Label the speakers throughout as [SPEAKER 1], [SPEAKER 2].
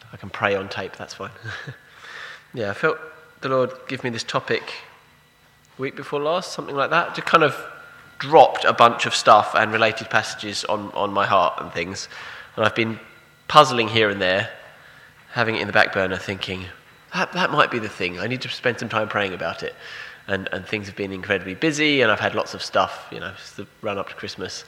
[SPEAKER 1] I can pray on tape, that's fine. Yeah, I felt the Lord give me this topic week before last, something like that. Just kind of dropped a bunch of stuff and related passages on my heart and things. And I've been puzzling here and there, having it in the back burner, thinking, that might be the thing. I need to spend some time praying about it. And things have been incredibly busy, and I've had lots of stuff, it's the run up to Christmas.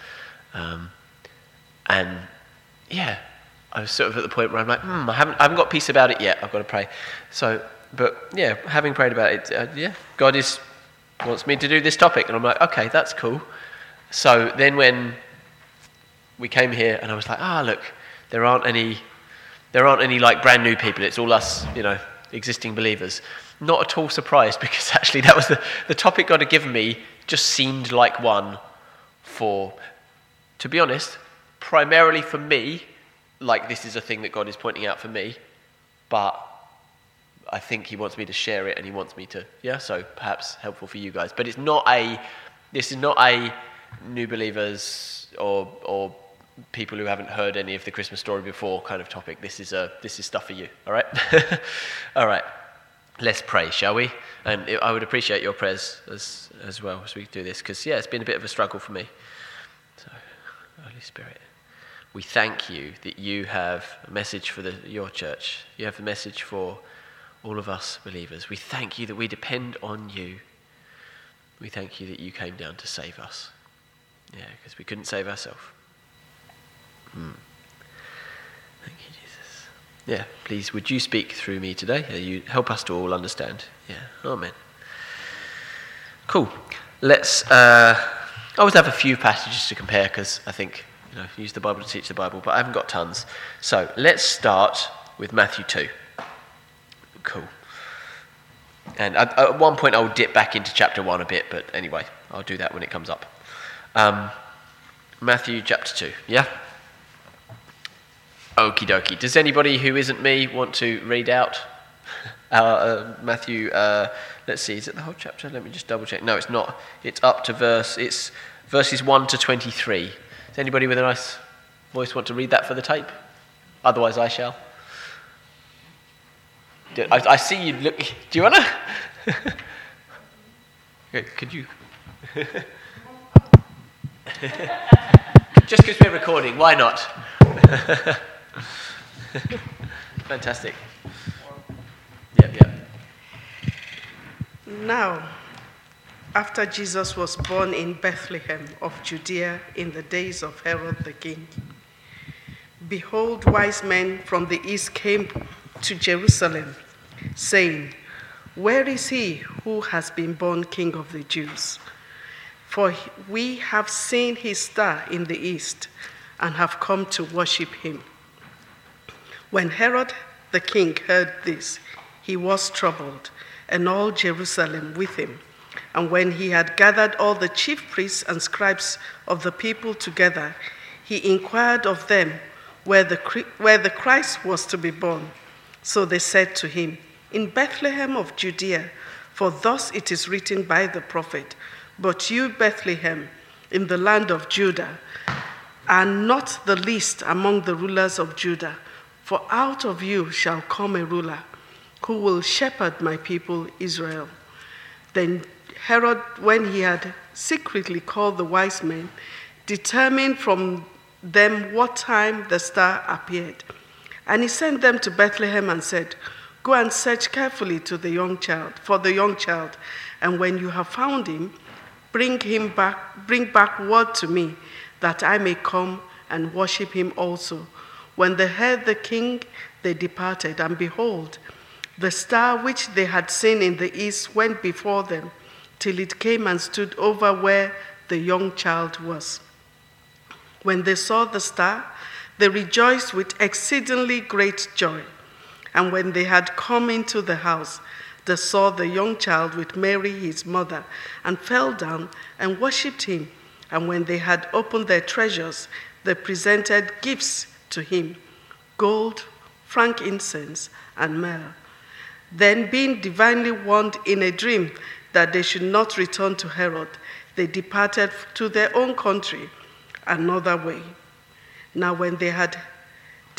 [SPEAKER 1] And yeah, I was sort of at the point where I'm like, I haven't got peace about it yet. I've got to pray. So, but yeah, having prayed about it, God wants me to do this topic, and I'm like, okay, that's cool. So then when we came here, and I was like, look, there aren't any like brand new people. It's all us, existing believers. Not at all surprised, because actually that was the topic God had given me. Just seemed like one for, to be honest, primarily for me. Like, this is a thing that God is pointing out for me, but I think he wants me to share it, and he wants me to, so perhaps helpful for you guys. But this is not a new believers or people who haven't heard any of the Christmas story before kind of topic. This is stuff for you, all right? All right, let's pray, shall we? And I would appreciate your prayers as well as we do this, because, it's been a bit of a struggle for me. So, Holy Spirit, we thank you that you have a message for your church. You have a message for all of us believers. We thank you that we depend on you. We thank you that you came down to save us. Because we couldn't save ourselves. Thank you, Jesus. Please, would you speak through me today? You help us to all understand. Amen. Cool. Let's. I always have a few passages to compare, because I think use the Bible to teach the Bible, but I haven't got tons. So let's start with Matthew 2. Cool. And at one point I'll dip back into chapter 1 a bit, but anyway, I'll do that when it comes up. Matthew chapter 2, yeah? Okie dokie. Does anybody who isn't me want to read out Matthew, let's see, is it the whole chapter? Let me just double check. No, it's not. It's up to verses 1 to 23. Does anybody with a nice voice want to read that for the tape? Otherwise I shall. I see you look. Do you want to? Could you? Just because we're recording, why not? Fantastic. Yep.
[SPEAKER 2] Now, after Jesus was born in Bethlehem of Judea in the days of Herod the king, behold, wise men from the east came to Jerusalem, saying, "Where is he who has been born King of the Jews? For we have seen his star in the east and have come to worship him." When Herod the king heard this, he was troubled, and all Jerusalem with him. And when he had gathered all the chief priests and scribes of the people together, he inquired of them where the Christ was to be born. So they said to him, "In Bethlehem of Judea, for thus it is written by the prophet, 'But you, Bethlehem, in the land of Judah, are not the least among the rulers of Judah, for out of you shall come a ruler who will shepherd my people Israel.'" Then Herod, when he had secretly called the wise men, determined from them what time the star appeared. And he sent them to Bethlehem and said, "Go and search carefully for the young child, and when you have found him, bring back word to me, that I may come and worship him also." When they heard the king, they departed, and behold, the star which they had seen in the east went before them, till it came and stood over where the young child was. When they saw the star, they rejoiced with exceedingly great joy. And when they had come into the house, they saw the young child with Mary his mother, and fell down and worshipped him. And when they had opened their treasures, they presented gifts to him: gold, frankincense, and myrrh. Then, being divinely warned in a dream that they should not return to Herod, they departed to their own country another way. Now when they had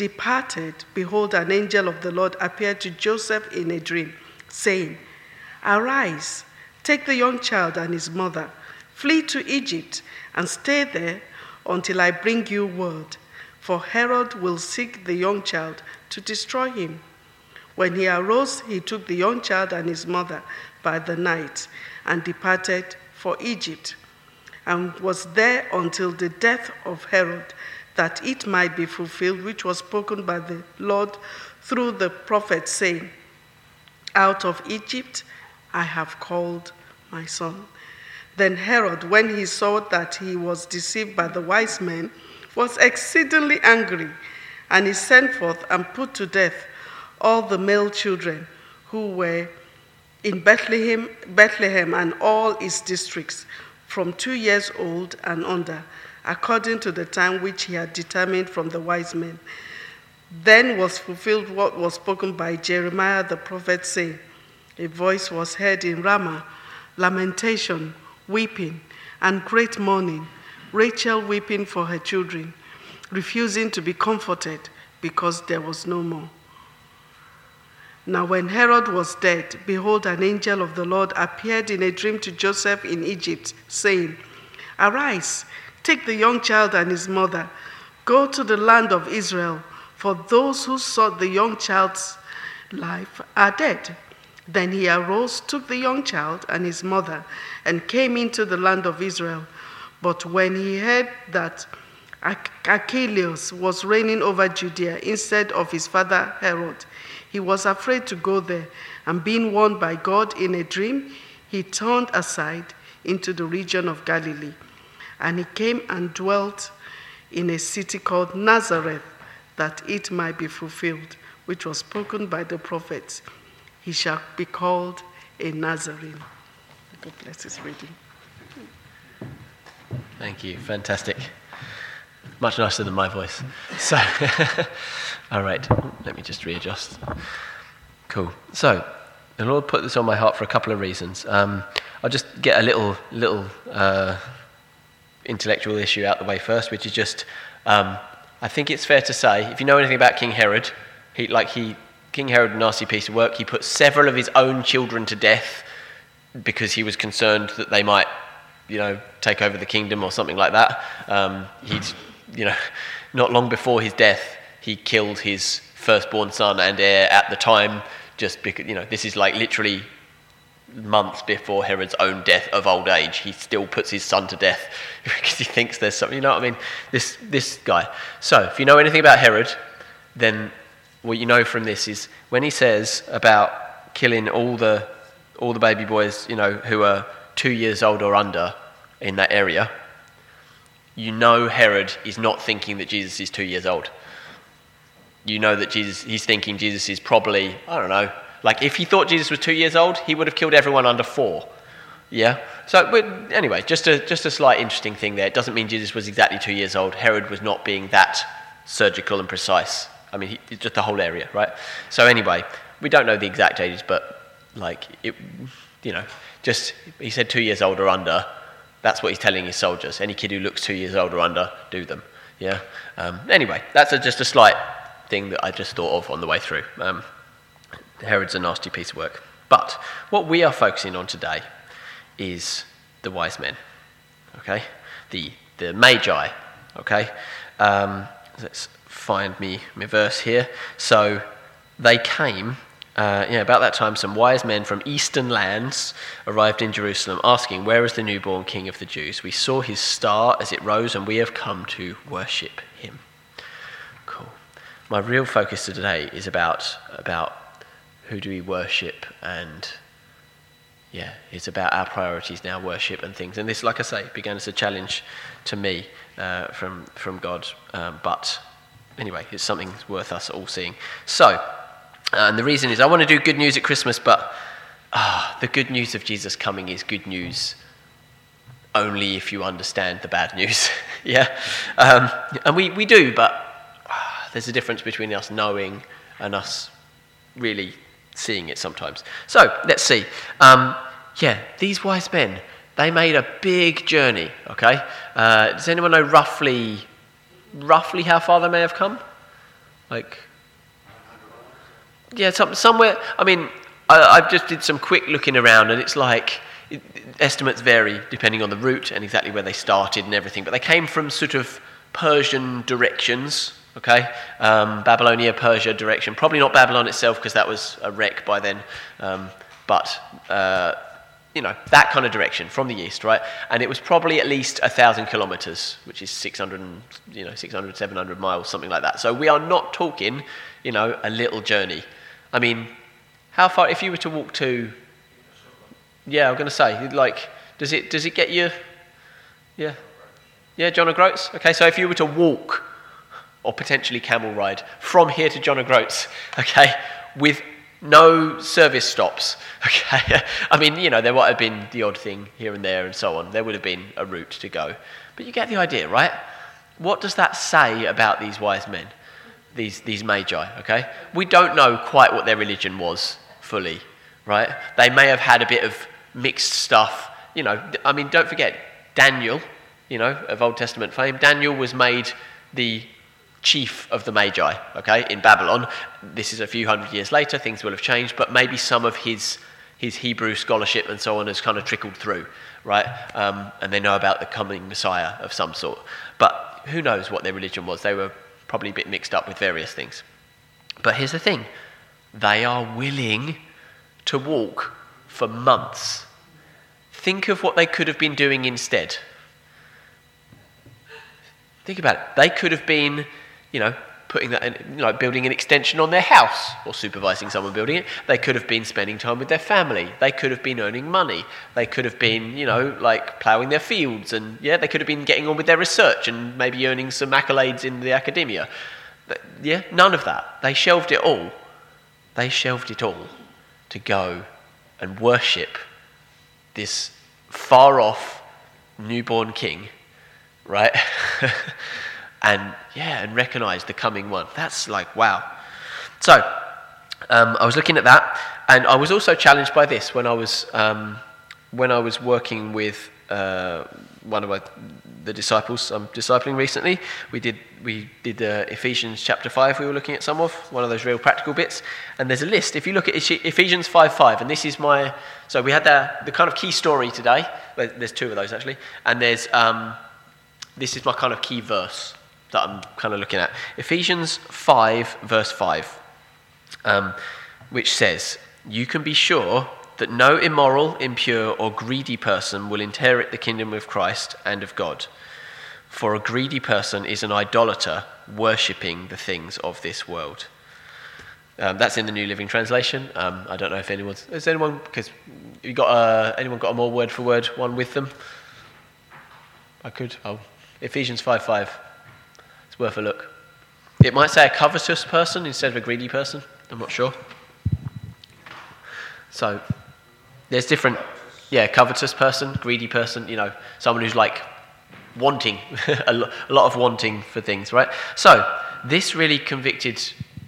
[SPEAKER 2] departed, behold, an angel of the Lord appeared to Joseph in a dream, saying, "Arise, take the young child and his mother, flee to Egypt, and stay there until I bring you word, for Herod will seek the young child to destroy him." When he arose, he took the young child and his mother by the night and departed for Egypt, and was there until the death of Herod, that it might be fulfilled which was spoken by the Lord through the prophet, saying, "Out of Egypt I have called my son." Then Herod, when he saw that he was deceived by the wise men, was exceedingly angry, and he sent forth and put to death all the male children who were in Bethlehem and all its districts, from 2 years old and under, according to the time which he had determined from the wise men. Then was fulfilled what was spoken by Jeremiah the prophet, saying, "A voice was heard in Ramah, lamentation, weeping, and great mourning, Rachel weeping for her children, refusing to be comforted because there was no more." Now when Herod was dead, behold, an angel of the Lord appeared in a dream to Joseph in Egypt, saying, "Arise, take the young child and his mother, go to the land of Israel, for those who sought the young child's life are dead." Then he arose, took the young child and his mother, and came into the land of Israel. But when he heard that Archelaus was reigning over Judea instead of his father Herod, he was afraid to go there, and being warned by God in a dream, he turned aside into the region of Galilee. And he came and dwelt in a city called Nazareth, that it might be fulfilled, which was spoken by the prophets, "He shall be called a Nazarene." God bless his reading.
[SPEAKER 1] Thank you. Fantastic. Much nicer than my voice. So, all right. Let me just readjust. Cool. So, the Lord put this on my heart for a couple of reasons. I'll just get a little intellectual issue out the way first, which is just, I think it's fair to say, if you know anything about King Herod, King Herod, a nasty piece of work. He put several of his own children to death because he was concerned that they might, take over the kingdom or something like that. Not long before his death, he killed his firstborn son and heir at the time, just because, this is like literally months before Herod's own death of old age. He still puts his son to death because he thinks there's something, you know what I mean? This guy. So, if you know anything about Herod, then what you know from this is when he says about killing all the baby boys, who are 2 years old or under in that area, Herod is not thinking that Jesus is 2 years old. That he's thinking Jesus is probably, I don't know, like if he thought Jesus was 2 years old, he would have killed everyone under 4. Yeah? So, but anyway, just a slight interesting thing there. It doesn't mean Jesus was exactly 2 years old. Herod was not being that surgical and precise. I mean, just the whole area, right? So anyway, we don't know the exact ages, but he said 2 years old or under. That's what he's telling his soldiers. Any kid who looks 2 years old or under, do them. Yeah. Anyway, that's just a slight thing that I just thought of on the way through. Herod's a nasty piece of work. But what we are focusing on today is the wise men. Okay, the magi. Okay. Let's find me my verse here. So they came. About that time, some wise men from eastern lands arrived in Jerusalem, asking, "Where is the newborn King of the Jews? We saw his star as it rose, and we have come to worship him." Cool. My real focus today is about who do we worship, and it's about our priorities now, worship and things. And this, like I say, began as a challenge to me from God. But anyway, it's something worth us all seeing. So. And the reason is I want to do good news at Christmas, but the good news of Jesus coming is good news only if you understand the bad news. Yeah? And we do, but there's a difference between us knowing and us really seeing it sometimes. So, let's see. These wise men, they made a big journey, okay? Does anyone know roughly how far they may have come? Like, yeah, somewhere. I mean, I just did some quick looking around, and it's like estimates vary depending on the route and exactly where they started and everything. But they came from sort of Persian directions. Okay, Babylonia, Persia direction. Probably not Babylon itself because that was a wreck by then. But that kind of direction from the east, right? And it was probably at least 1,000 kilometers, which is 600, 700 miles, something like that. So we are not talking, a little journey. I mean, how far, if you were to walk to, I'm going to say, like, does it get you, John O'Groats? Okay, so if you were to walk, or potentially camel ride, from here to John O'Groats, okay, with no service stops, okay? I mean, there might have been the odd thing here and there and so on. There would have been a route to go. But you get the idea, right? What does that say about these wise men, these magi, okay? We don't know quite what their religion was fully, right? They may have had a bit of mixed stuff. I mean, don't forget, Daniel, of Old Testament fame, Daniel was made the chief of the Magi, okay, in Babylon. This is a few hundred years later, things will have changed, but maybe some of his Hebrew scholarship and so on has kind of trickled through, right? And they know about the coming Messiah of some sort. But who knows what their religion was? They were probably a bit mixed up with various things. But here's the thing. They are willing to walk for months. Think of what they could have been doing instead. Think about it. They could have been putting that in, building an extension on their house or supervising someone building it. They could have been spending time with their family. They could have been earning money. They could have been, ploughing their fields. And, they could have been getting on with their research and maybe earning some accolades in the academia. But, none of that. They shelved it all. They shelved it all to go and worship this far-off newborn king, right? and recognize the coming one. That's like, wow. So, I was looking at that, and I was also challenged by this when I was working with one of the disciples I'm discipling recently. We did Ephesians chapter 5. We were looking at some of one of those real practical bits, and there's a list. If you look at Ephesians 5:5, and this is so we had the kind of key story today. There's two of those actually, and there's this is my kind of key verse that I'm kind of looking at. Ephesians 5 verse 5, which says, "You can be sure that no immoral, impure, or greedy person will inherit the kingdom of Christ and of God. For a greedy person is an idolater, worshipping the things of this world." That's in the New Living Translation. I don't know if anyone got a more word for word one with them? Ephesians 5:5. It's worth a look. It might say a covetous person instead of a greedy person. I'm not sure. So there's different, covetous person, greedy person, someone who's like wanting, a lot of wanting for things, right? So this really convicted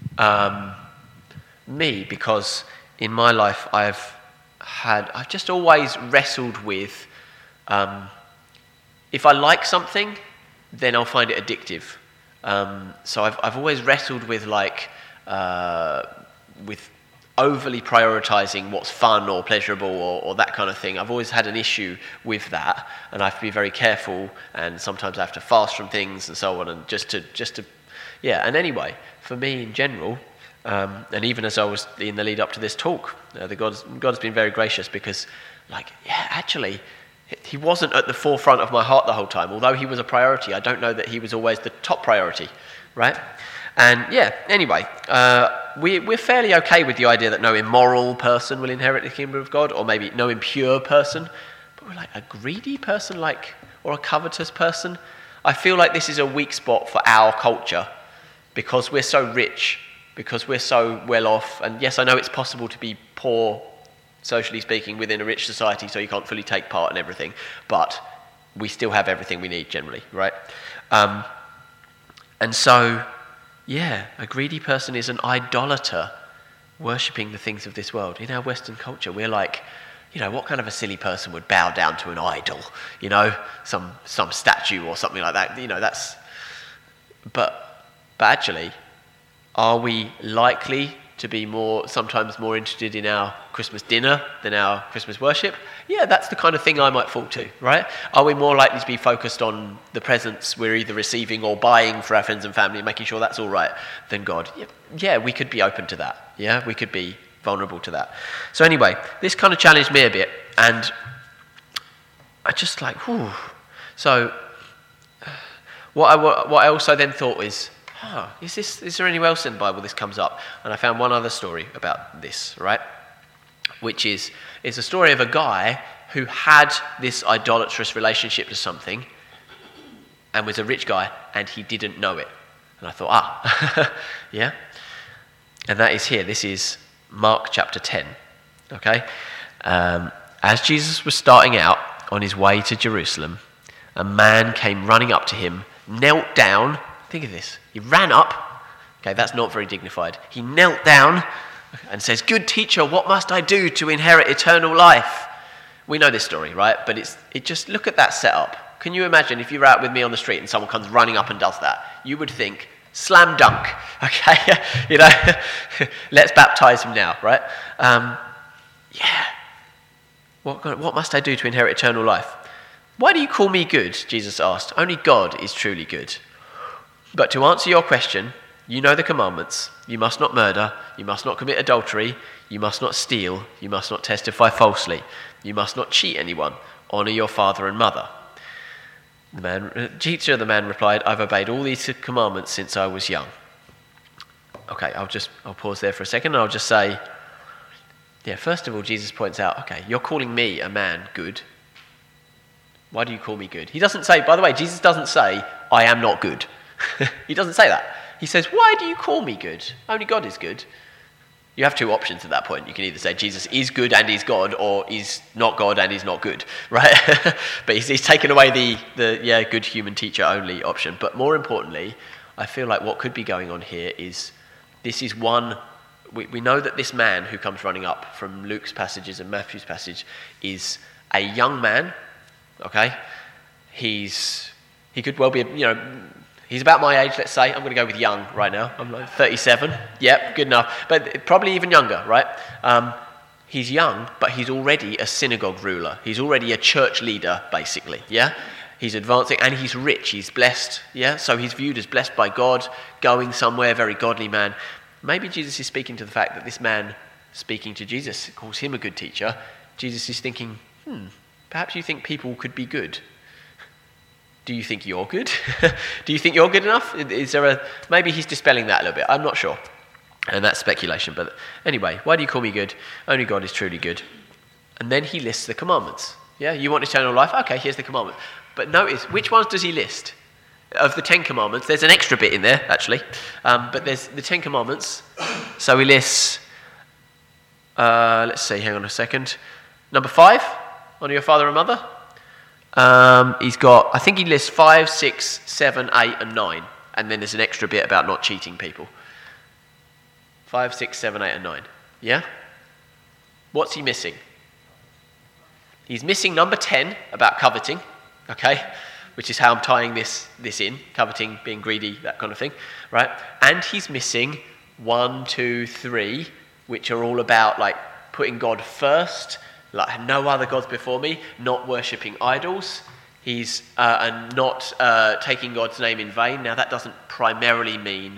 [SPEAKER 1] me because in my life I've just always wrestled with, if I like something, then I'll find it addictive. So I've always wrestled with with overly prioritizing what's fun or pleasurable or that kind of thing. I've always had an issue with that, and I have to be very careful, and sometimes I have to fast from things and so on, and just to and anyway, for me in general, and even as I was in the lead up to this talk, God's been very gracious because, actually, he wasn't at the forefront of my heart the whole time. Although he was a priority, I don't know that he was always the top priority, right? And anyway, we're fairly okay with the idea that no immoral person will inherit the kingdom of God, or maybe no impure person. But we're like, a greedy person, or a covetous person? I feel like this is a weak spot for our culture because we're so rich, because we're so well off. And yes, I know it's possible to be poor, socially speaking, within a rich society, so you can't fully take part in everything. But we still have everything we need generally, right? And so, a greedy person is an idolater, worshipping the things of this world. In our Western culture, we're like, what kind of a silly person would bow down to an idol? Some statue or something like that. But actually, Are we likely to be sometimes more interested in our Christmas dinner than our Christmas worship? Yeah, that's the kind of thing I might fall to, right? Are we more likely to be focused on the presents we're either receiving or buying for our friends and family and making sure that's all right than God? Yeah, we could be open to that. Yeah, we could be vulnerable to that. So anyway, this kind of challenged me a bit, and I just like, whew. So what I also then thought is, is there anywhere else in the Bible this comes up? And I found one other story about this, right? Which is a story of a guy who had this idolatrous relationship to something and was a rich guy and he didn't know it. And I thought, yeah. And that is here. This is Mark chapter 10, okay? As Jesus was starting out on his way to Jerusalem, a man came running up to him, knelt down. Think of this. He ran up. Okay, that's not very dignified. He knelt down and says, "Good teacher, what must I do to inherit eternal life?" We know this story, right? But it just, look at that setup. Can you imagine if you were out with me on the street and someone comes running up and does that? You would think, slam dunk, okay? Let's baptize him now, right? Yeah. What must I do to inherit eternal life? "Why do you call me good?" Jesus asked. "Only God is truly good. But to answer your question, you know the commandments. You must not murder. You must not commit adultery. You must not steal. You must not testify falsely. You must not cheat anyone. Honor your father and mother." Teacher, the man replied, "I've obeyed all these commandments since I was young." Okay, I'll pause there for a second and I'll just say, first of all, Jesus points out, okay, you're calling me, a man, good. Why do you call me good? He doesn't say, by the way, Jesus doesn't say, "I am not good." He doesn't say that. He says, "Why do you call me good? Only God is good." You have two options at that point. You can either say Jesus is good and he's God, or he's not God and he's not good, right? But he's taken away the good human teacher only option. But more importantly, I feel like what could be going on here is this is one. We know that this man who comes running up from Luke's passages and Matthew's passage is a young man. Okay, he could well be he's about my age, let's say. I'm going to go with young right now. I'm like 37. Yep, good enough. But probably even younger, right? He's young, but he's already a synagogue ruler. He's already a church leader, basically, yeah? He's advancing, and he's rich. He's blessed, yeah? So he's viewed as blessed by God, going somewhere, very godly man. Maybe Jesus is speaking to the fact that this man speaking to Jesus calls him a good teacher. Jesus is thinking, perhaps you think people could be good. Do you think you're good? Do you think you're good enough? Maybe he's dispelling that a little bit. I'm not sure. And that's speculation. But anyway, why do you call me good? Only God is truly good. And then he lists the commandments. Yeah, you want eternal life? Okay, here's the commandment. But notice, which ones does he list? Of the 10 commandments, there's an extra bit in there, actually. But there's the 10 commandments. So he lists, let's see, hang on a second. Number 5, honor your father and mother. I think he lists 5, 6, 7, 8, and 9. And then there's an extra bit about not cheating people. 5, 6, 7, 8, and 9. Yeah? What's he missing? He's missing number 10 about coveting, okay? Which is how I'm tying this in. Coveting, being greedy, that kind of thing, right? And he's missing 1, 2, 3, which are all about like putting God first, like no other gods before me, not worshipping idols. He's and not taking God's name in vain. Now that doesn't primarily mean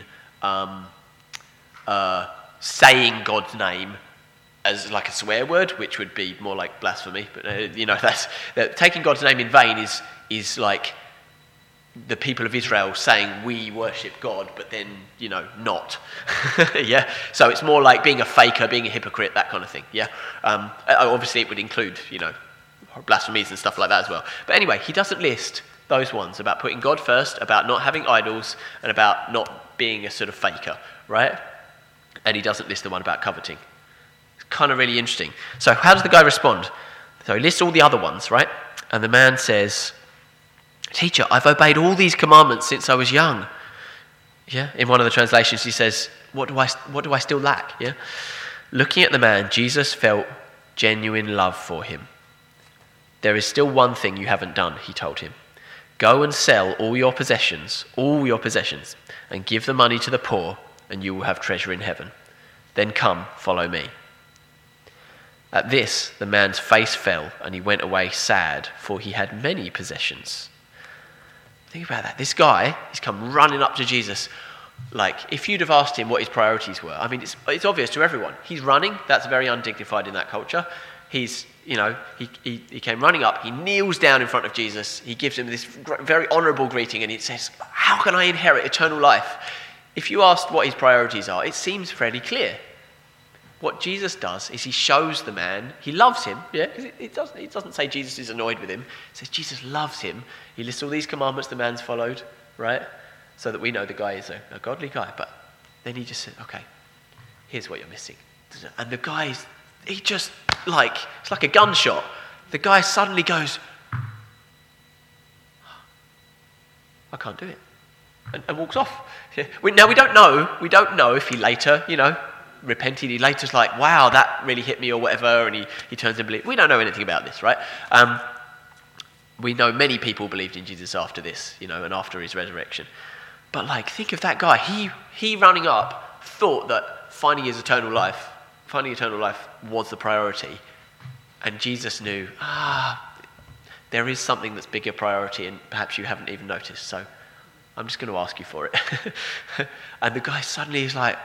[SPEAKER 1] saying God's name as like a swear word, which would be more like blasphemy. But that's taking God's name in vain is like the people of Israel saying we worship God, but then not. Yeah. So it's more like being a faker, being a hypocrite, that kind of thing. Yeah. Obviously, it would include blasphemies and stuff like that as well. But anyway, he doesn't list those ones about putting God first, about not having idols, and about not being a sort of faker, right? And he doesn't list the one about coveting. It's kind of really interesting. So how does the guy respond? So he lists all the other ones, right? And the man says, "Teacher, I've obeyed all these commandments since I was young." Yeah. In one of the translations, he says, "What do I still lack?" Yeah. Looking at the man, Jesus felt genuine love for him. "There is still one thing you haven't done," he told him. "Go and sell all your possessions, and give the money to the poor, and you will have treasure in heaven. Then come, follow me." At this, the man's face fell, and he went away sad, for he had many possessions. Think about that. This guy, he's come running up to Jesus. Like, if you'd have asked him what his priorities were, I mean, it's obvious to everyone. He's running. That's very undignified in that culture. He's, he came running up. He kneels down in front of Jesus. He gives him this very honourable greeting, and he says, "How can I inherit eternal life?" If you asked what his priorities are, it seems fairly clear. What Jesus does is he shows the man, he loves him, yeah? It doesn't say Jesus is annoyed with him. It says Jesus loves him. He lists all these commandments the man's followed, right? So that we know the guy is a godly guy. But then he just said, "Okay, here's what you're missing." And the guy, it's like a gunshot. The guy suddenly goes, "I can't do it," and walks off. Now we don't know if he later, repented. He later's like, "Wow, that really hit me," or whatever, and he turns and believes. We don't know anything about this, right? We know many people believed in Jesus after this, and after his resurrection. But think of that guy. He running up thought that finding eternal life was the priority, and Jesus knew, there is something that's bigger priority, and perhaps you haven't even noticed. So I'm just going to ask you for it. And the guy suddenly is like,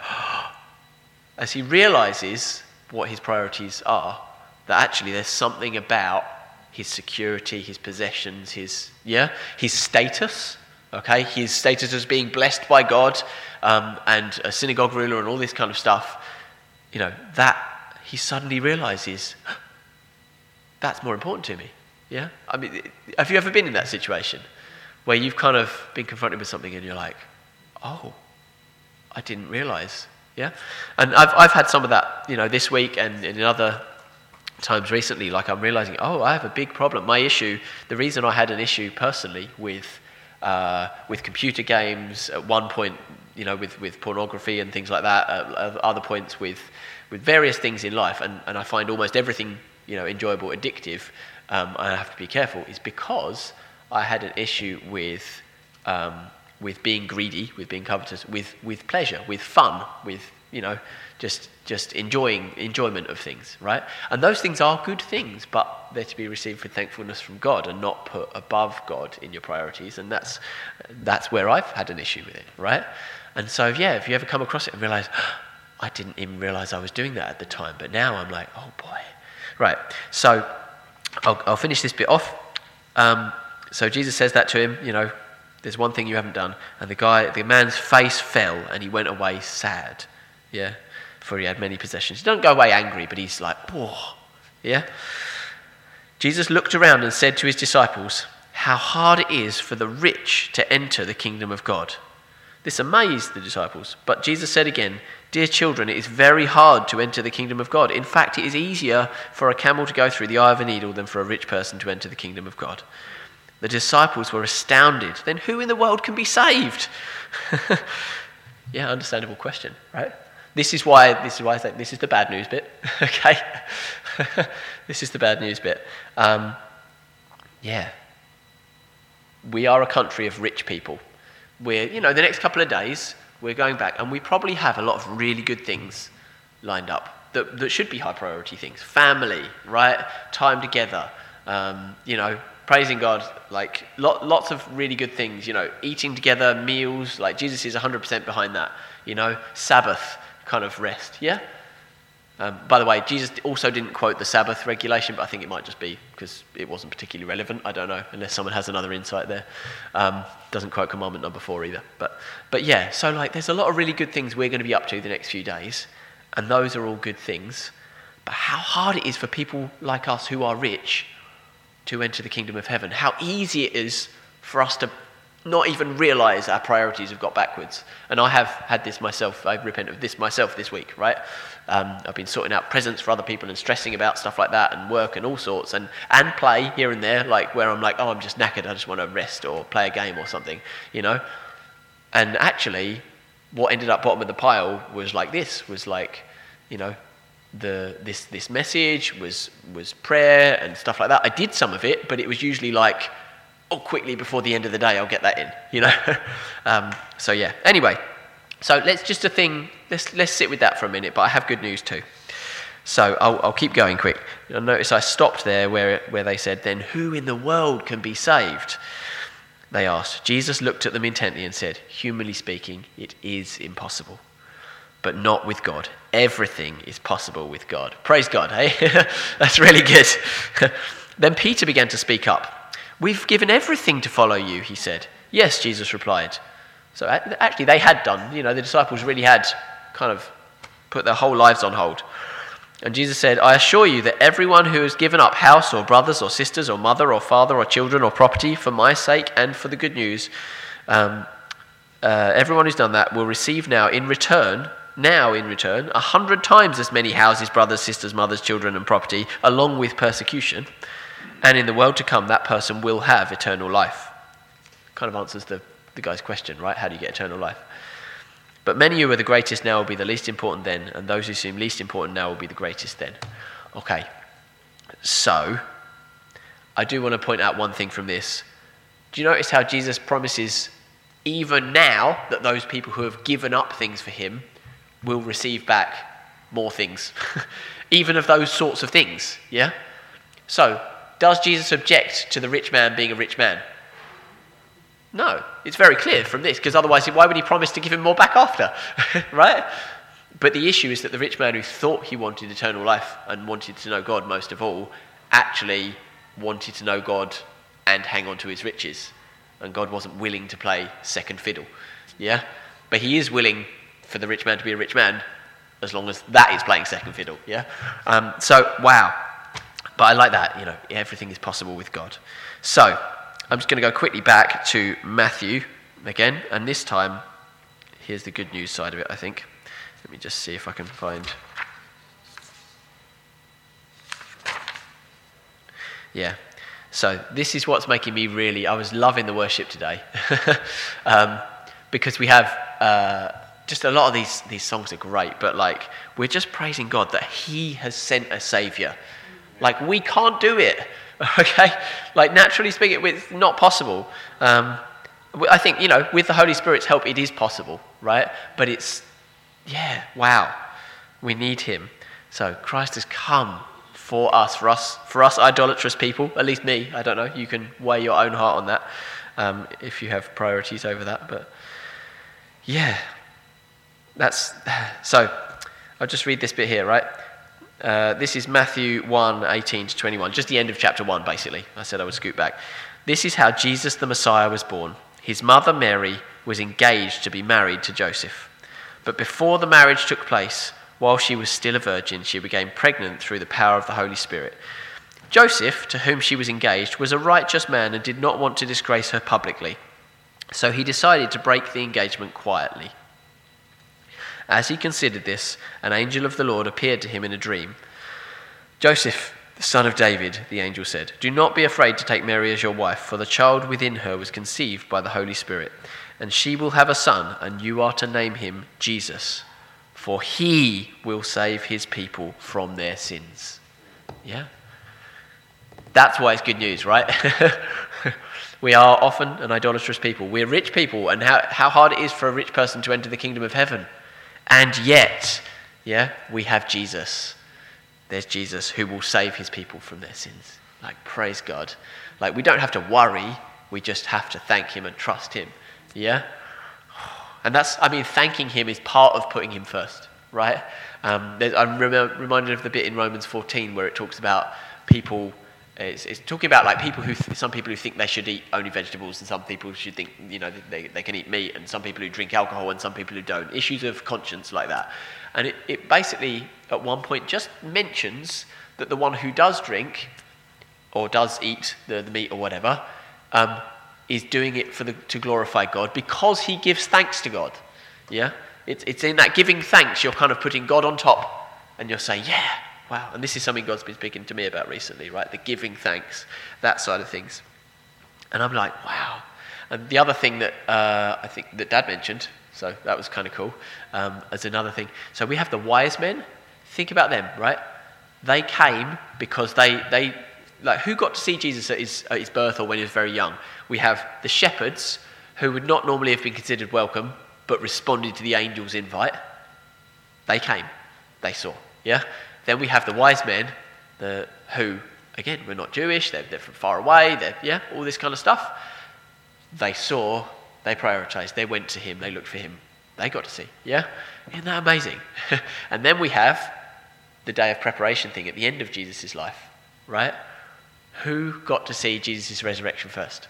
[SPEAKER 1] as he realizes what his priorities are, that actually there's something about his security, his possessions, his status, okay? His status as being blessed by God, and a synagogue ruler and all this kind of stuff, that he suddenly realizes, that's more important to me, yeah? I mean, have you ever been in that situation where you've kind of been confronted with something and you're like, "Oh, I didn't realize." Yeah, and I've had some of that, this week and in other times recently. I'm realizing, I have a big problem. My issue, the reason I had an issue personally with computer games at one point, with pornography and things like that. At other points with various things in life, and I find almost everything enjoyable addictive. I have to be careful. Is because I had an issue with being greedy, with being covetous, with pleasure, with fun, with just enjoyment of things, right? And those things are good things, but they're to be received with thankfulness from God and not put above God in your priorities. And that's where I've had an issue with it, right? And so if you ever come across it and realize, I didn't even realize I was doing that at the time, but now I'm like, oh boy, right? So I'll finish this bit off. So Jesus says that to him, there's one thing you haven't done. And the man's face fell and he went away sad. Yeah. For he had many possessions. He doesn't go away angry, but he's like, oh, yeah. Jesus looked around and said to his disciples, "How hard it is for the rich to enter the kingdom of God." This amazed the disciples. But Jesus said again, "Dear children, it is very hard to enter the kingdom of God. In fact, it is easier for a camel to go through the eye of a needle than for a rich person to enter the kingdom of God." The disciples were astounded. Then who in the world can be saved? Yeah, understandable question, right? This is why I say this is the bad news bit, okay? This is the bad news bit. We are a country of rich people. We're, the next couple of days, we're going back, and we probably have a lot of really good things lined up that should be high priority things. Family, right? Time together, praising God, lots of really good things, eating together, meals, Jesus is 100% behind that, Sabbath kind of rest, yeah? By the way, Jesus also didn't quote the Sabbath regulation, but I think it might just be because it wasn't particularly relevant. I don't know, unless someone has another insight there. Doesn't quote commandment number 4 either. But yeah, so there's a lot of really good things we're going to be up to the next few days, and those are all good things. But how hard it is for people like us who are rich to enter the kingdom of heaven. How easy it is for us to not even realize our priorities have got backwards. And I have had this myself. I repent of this myself this week, right? I've been sorting out presents for other people and stressing about stuff like that and work and all sorts and play here and there, where I'm like, oh, I'm just knackered, I just want to rest or play a game or something, And actually, what ended up bottom of the pile was this message was prayer and stuff like that. I did some of it, but it was usually quickly before the end of the day, I'll get that in, So yeah. Anyway, So let's sit with that for a minute, but I have good news too. So I'll keep going quick. You'll notice I stopped there where they said, then who in the world can be saved? They asked. Jesus looked at them intently and said, humanly speaking, it is impossible, but not with God. Everything is possible with God. Praise God, hey? That's really good. Then Peter began to speak up. We've given everything to follow you, he said. Yes, Jesus replied. So actually they had done, the disciples really had kind of put their whole lives on hold. And Jesus said, I assure you that everyone who has given up house or brothers or sisters or mother or father or children or property for my sake and for the good news, everyone who's done that will receive now in return, 100 times as many houses, brothers, sisters, mothers, children and property, along with persecution. And in the world to come, that person will have eternal life. Kind of answers the guy's question, right? How do you get eternal life? But many who are the greatest now will be the least important then, and those who seem least important now will be the greatest then. Okay, so I do want to point out one thing from this. Do you notice how Jesus promises even now that those people who have given up things for him will receive back more things, even of those sorts of things, yeah? So, does Jesus object to the rich man being a rich man? No, it's very clear from this, because otherwise why would he promise to give him more back after, right? But the issue is that the rich man who thought he wanted eternal life and wanted to know God most of all, actually wanted to know God and hang on to his riches. And God wasn't willing to play second fiddle, yeah? But he is willing for the rich man to be a rich man, as long as that is playing second fiddle, yeah? So, wow. But I like that, everything is possible with God. So, I'm just going to go quickly back to Matthew again, and this time, here's the good news side of it, I think. Let me just see if I can find... Yeah, so this is what's making me I was loving the worship today, because we have, just a lot of these songs are great, but we're just praising God that he has sent a saviour. We can't do it. Okay, naturally speaking, it's not possible. I think with the Holy Spirit's help, it is possible, right? But wow, we need him. So Christ has come for us idolatrous people. At least me. I don't know. You can weigh your own heart on that if you have priorities over that. But that's so. I'll just read this bit here, right? This is Matthew 1:18-21, just the end of chapter 1, basically. I said I would scoot back. This is how Jesus the Messiah was born. His mother Mary was engaged to be married to Joseph. But before the marriage took place, while she was still a virgin, she became pregnant through the power of the Holy Spirit. Joseph, to whom she was engaged, was a righteous man and did not want to disgrace her publicly. So he decided to break the engagement quietly. As he considered this, an angel of the Lord appeared to him in a dream. Joseph, the son of David, the angel said, do not be afraid to take Mary as your wife, for the child within her was conceived by the Holy Spirit, and she will have a son, and you are to name him Jesus, for he will save his people from their sins. Yeah? That's why it's good news, right? We are often an idolatrous people. We're rich people, and how hard it is for a rich person to enter the kingdom of heaven. And yet, we have Jesus. There's Jesus who will save his people from their sins. Praise God. We don't have to worry. We just have to thank him and trust him. Yeah? And thanking him is part of putting him first, right? I'm reminded of the bit in Romans 14 where it talks about people... It's talking about some people who think they should eat only vegetables, and some people should think they can eat meat, and some people who drink alcohol, and some people who don't. Issues of conscience like that, and it basically at one point just mentions that the one who does drink or does eat the meat or whatever is doing it to glorify God because he gives thanks to God. Yeah, it's in that giving thanks you're kind of putting God on top, and you're saying wow, and this is something God's been speaking to me about recently, right? The giving thanks, that side of things. And I'm like, wow. And the other thing that I think that Dad mentioned, so that was kind of cool, as another thing. So we have the wise men. Think about them, right? They came because they who got to see Jesus at his birth or when he was very young? We have the shepherds, who would not normally have been considered welcome, but responded to the angel's invite. They came, they saw, yeah? Then we have the wise men, who, again, were not Jewish, they're from far away, all this kind of stuff. They saw, they prioritized, they went to him, they looked for him, they got to see, yeah? Isn't that amazing? And then we have the day of preparation thing at the end of Jesus' life, right? Who got to see Jesus' resurrection first?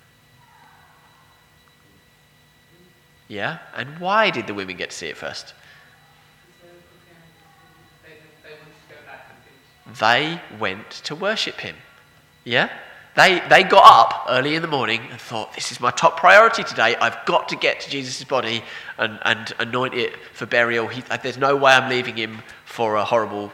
[SPEAKER 1] Yeah? And why did the women get to see it first? They went to worship him. Yeah? They got up early in the morning and thought, this is my top priority today. I've got to get to Jesus' body and anoint it for burial. There's no way I'm leaving him for a horrible,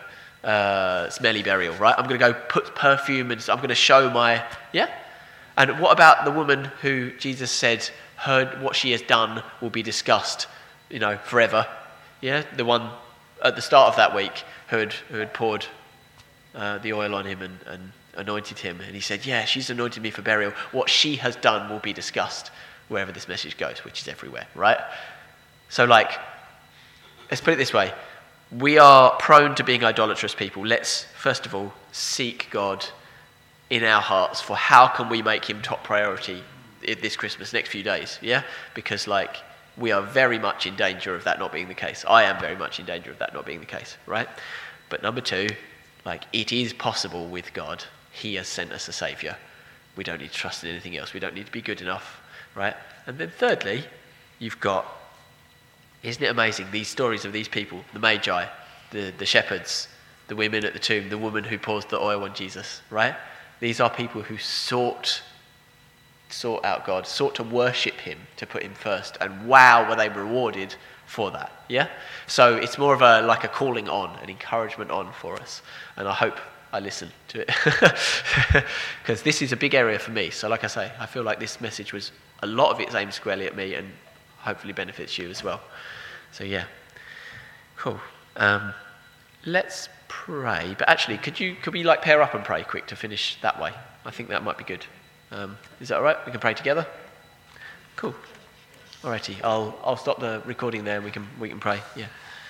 [SPEAKER 1] smelly burial, right? I'm going to go put perfume and I'm going to show my... Yeah? And what about the woman who Jesus said, heard what she has done will be discussed, forever? Yeah? The one at the start of that week who had poured the oil on him and anointed him. And he said, yeah, she's anointed me for burial. What she has done will be discussed wherever this message goes, which is everywhere, right? So let's put it this way. We are prone to being idolatrous people. Let's, first of all, seek God in our hearts for how can we make him top priority this Christmas, next few days, yeah? Because, we are very much in danger of that not being the case. I am very much in danger of that not being the case, right? But number two, it is possible with God. He has sent us a saviour. We don't need to trust in anything else. We don't need to be good enough, right? And then thirdly, you've got, isn't it amazing, these stories of these people, the Magi, the shepherds, the women at the tomb, the woman who pours the oil on Jesus, right? These are people who sought out God, sought to worship him, to put him first, and wow, were they rewarded for that, yeah? So it's more of a calling on, an encouragement on for us, and I hope I listen to it, because this is a big area for me. So like I say, I feel like this message was, a lot of it's aimed squarely at me, and hopefully benefits you as well. So yeah, cool. Let's pray, but actually, could we pair up and pray quick to finish that way? I think that might be good. Is that all right? We can pray together? Cool. Alrighty, I'll stop the recording there and we can pray. Yeah.